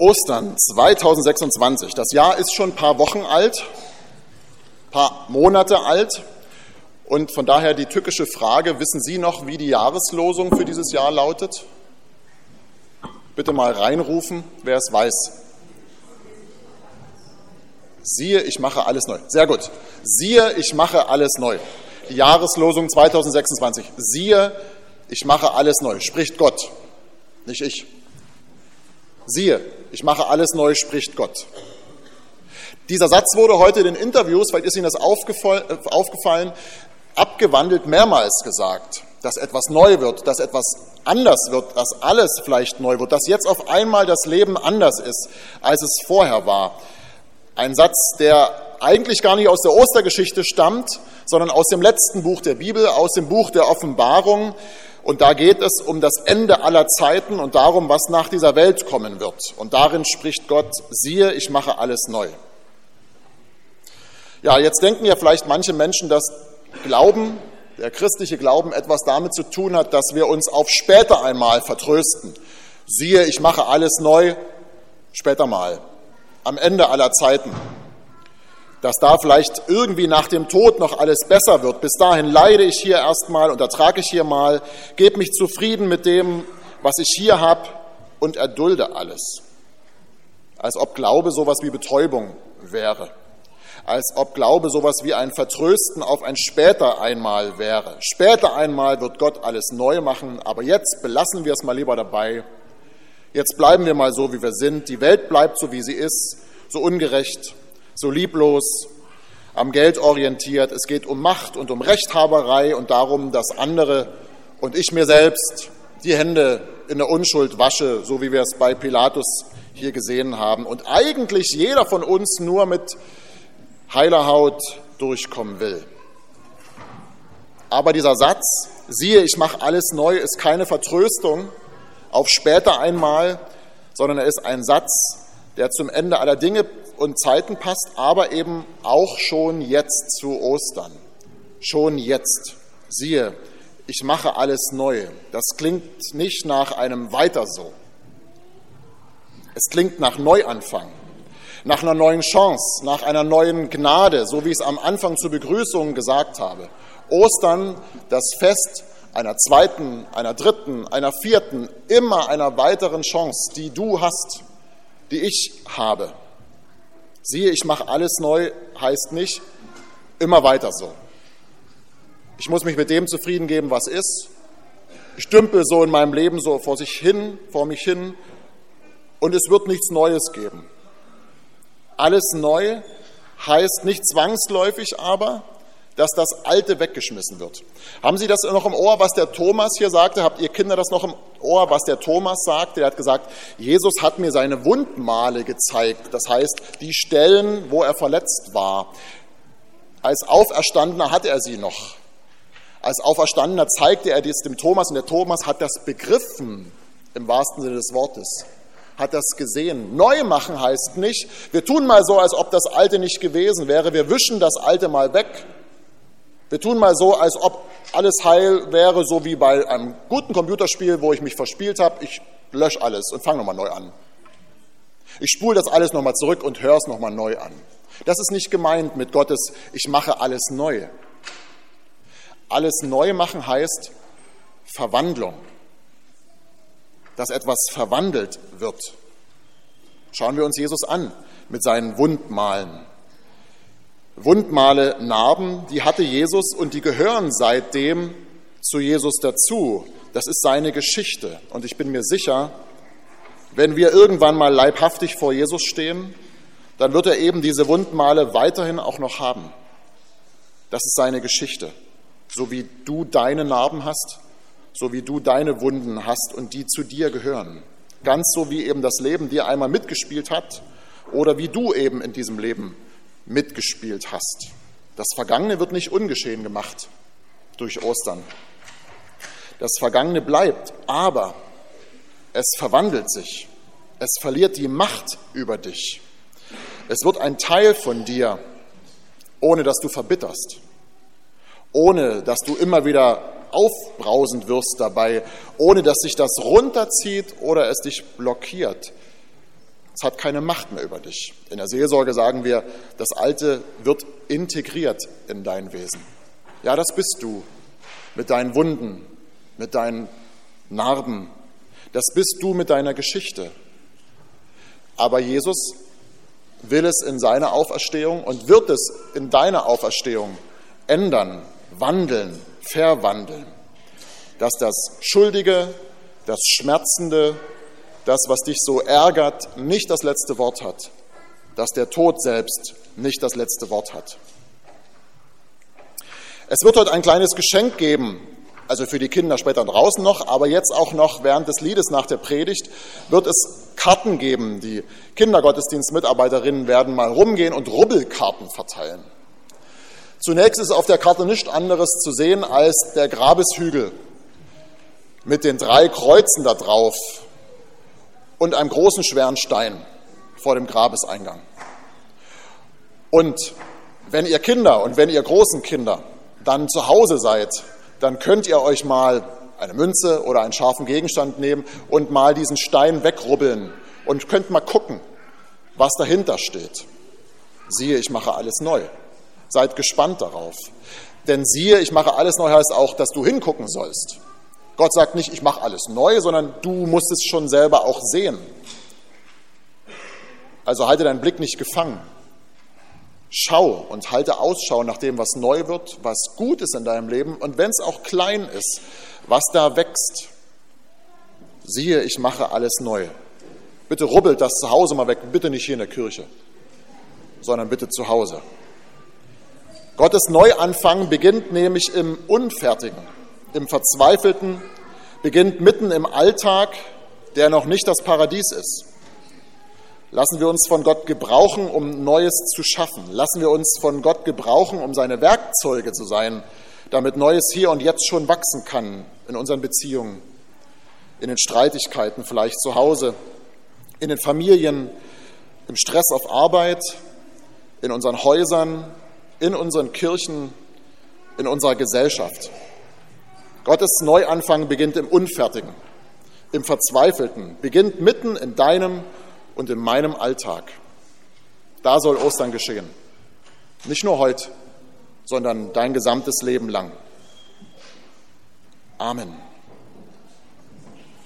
Ostern 2026. Das Jahr ist schon ein paar Wochen alt, ein paar Monate alt. Und von daher die tückische Frage, wissen Sie noch, wie die Jahreslosung für dieses Jahr lautet? Bitte mal reinrufen, wer es weiß. Siehe, ich mache alles neu. Sehr gut. Siehe, ich mache alles neu. Die Jahreslosung 2026. Siehe, ich mache alles neu. Spricht Gott, nicht ich. Siehe, ich mache alles neu, spricht Gott. Dieser Satz wurde heute in den Interviews, vielleicht ist Ihnen das aufgefallen, abgewandelt mehrmals gesagt, dass etwas neu wird, dass etwas anders wird, dass alles vielleicht neu wird, dass jetzt auf einmal das Leben anders ist, als es vorher war. Ein Satz, der eigentlich gar nicht aus der Ostergeschichte stammt, sondern aus dem letzten Buch der Bibel, aus dem Buch der Offenbarung. Und da geht es um das Ende aller Zeiten und darum, was nach dieser Welt kommen wird. Und darin spricht Gott, siehe, ich mache alles neu. Ja, jetzt denken ja vielleicht manche Menschen, dass Glauben, der christliche Glauben, etwas damit zu tun hat, dass wir uns auf später einmal vertrösten. Siehe, ich mache alles neu, später mal, am Ende aller Zeiten. Dass da vielleicht irgendwie nach dem Tod noch alles besser wird. Bis dahin leide ich hier erstmal und ertrage ich hier mal, gebe mich zufrieden mit dem, was ich hier habe und erdulde alles. Als ob Glaube sowas wie Betäubung wäre. Als ob Glaube sowas wie ein Vertrösten auf ein später einmal wäre. Später einmal wird Gott alles neu machen, aber jetzt belassen wir es mal lieber dabei. Jetzt bleiben wir mal so, wie wir sind. Die Welt bleibt so, wie sie ist, so ungerecht, so lieblos, am Geld orientiert. Es geht um Macht und um Rechthaberei und darum, dass andere und ich mir selbst die Hände in der Unschuld wasche, so wie wir es bei Pilatus hier gesehen haben. Und eigentlich jeder von uns nur mit heiler Haut durchkommen will. Aber dieser Satz, siehe, ich mache alles neu, ist keine Vertröstung auf später einmal, sondern er ist ein Satz, der zum Ende aller Dinge und Zeiten passt, aber eben auch schon jetzt zu Ostern. Schon jetzt. Siehe, ich mache alles neu. Das klingt nicht nach einem Weiter so. Es klingt nach Neuanfang, nach einer neuen Chance, nach einer neuen Gnade, so wie ich es am Anfang zur Begrüßung gesagt habe. Ostern, das Fest einer zweiten, einer dritten, einer vierten, immer einer weiteren Chance, die du hast, die ich habe. Siehe, ich mache alles neu, heißt nicht immer weiter so. Ich muss mich mit dem zufrieden geben, was ist. Ich dümpel so in meinem Leben so vor mich hin und es wird nichts Neues geben. Alles neu heißt nicht zwangsläufig aber, dass das Alte weggeschmissen wird. Haben Sie das noch im Ohr, was der Thomas hier sagte? Habt ihr Kinder das noch im Ohr, was der Thomas sagte? Er hat gesagt, Jesus hat mir seine Wundmale gezeigt. Das heißt, die Stellen, wo er verletzt war. Als Auferstandener hatte er sie noch. Als Auferstandener zeigte er dies dem Thomas und der Thomas hat das begriffen, im wahrsten Sinne des Wortes. Hat das gesehen. Neu machen heißt nicht, wir tun mal so, als ob das Alte nicht gewesen wäre. Wir wischen das Alte mal weg. Wir tun mal so, als ob alles heil wäre, so wie bei einem guten Computerspiel, wo ich mich verspielt habe. Ich lösche alles und fange nochmal neu an. Ich spule das alles nochmal zurück und höre es nochmal neu an. Das ist nicht gemeint mit Gottes, ich mache alles neu. Alles neu machen heißt Verwandlung. Dass etwas verwandelt wird. Schauen wir uns Jesus an mit seinen Wundmalen. Wundmale, Narben, die hatte Jesus und die gehören seitdem zu Jesus dazu. Das ist seine Geschichte. Und ich bin mir sicher, wenn wir irgendwann mal leibhaftig vor Jesus stehen, dann wird er eben diese Wundmale weiterhin auch noch haben. Das ist seine Geschichte. So wie du deine Narben hast, so wie du deine Wunden hast und die zu dir gehören. Ganz so wie eben das Leben dir einmal mitgespielt hat oder wie du eben in diesem Leben mitgespielt hast. Das Vergangene wird nicht ungeschehen gemacht durch Ostern. Das Vergangene bleibt, aber es verwandelt sich. Es verliert die Macht über dich. Es wird ein Teil von dir, ohne dass du verbitterst, ohne dass du immer wieder aufbrausend wirst dabei, ohne dass sich das runterzieht oder es dich blockiert. Es hat keine Macht mehr über dich. In der Seelsorge sagen wir, das Alte wird integriert in dein Wesen. Ja, das bist du mit deinen Wunden, mit deinen Narben. Das bist du mit deiner Geschichte. Aber Jesus will es in seiner Auferstehung und wird es in deiner Auferstehung ändern, wandeln, verwandeln. Dass das Schuldige, das Schmerzende, das, was dich so ärgert, nicht das letzte Wort hat. Dass der Tod selbst nicht das letzte Wort hat. Es wird heute ein kleines Geschenk geben, also für die Kinder später draußen noch, aber jetzt auch noch während des Liedes nach der Predigt wird es Karten geben. Die Kindergottesdienstmitarbeiterinnen werden mal rumgehen und Rubbelkarten verteilen. Zunächst ist auf der Karte nichts anderes zu sehen als der Grabeshügel mit den 3 Kreuzen da drauf und einem großen, schweren Stein vor dem Grabeseingang. Und wenn ihr Kinder und wenn ihr großen Kinder dann zu Hause seid, dann könnt ihr euch mal eine Münze oder einen scharfen Gegenstand nehmen und mal diesen Stein wegrubbeln und könnt mal gucken, was dahinter steht. Siehe, ich mache alles neu. Seid gespannt darauf. Denn siehe, ich mache alles neu heißt auch, dass du hingucken sollst. Gott sagt nicht, ich mache alles neu, sondern du musst es schon selber auch sehen. Also halte deinen Blick nicht gefangen. Schau und halte Ausschau nach dem, was neu wird, was gut ist in deinem Leben und wenn es auch klein ist, was da wächst. Siehe, ich mache alles neu. Bitte rubbelt das zu Hause mal weg, bitte nicht hier in der Kirche, sondern bitte zu Hause. Gottes Neuanfang beginnt nämlich im Unfertigen, im Verzweifelten, beginnt mitten im Alltag, der noch nicht das Paradies ist. Lassen wir uns von Gott gebrauchen, um Neues zu schaffen. Lassen wir uns von Gott gebrauchen, um seine Werkzeuge zu sein, damit Neues hier und jetzt schon wachsen kann in unseren Beziehungen, in den Streitigkeiten, vielleicht zu Hause, in den Familien, im Stress auf Arbeit, in unseren Häusern, in unseren Kirchen, in unserer Gesellschaft. Gottes Neuanfang beginnt im Unfertigen, im Verzweifelten, beginnt mitten in deinem und in meinem Alltag. Da soll Ostern geschehen. Nicht nur heute, sondern dein gesamtes Leben lang. Amen.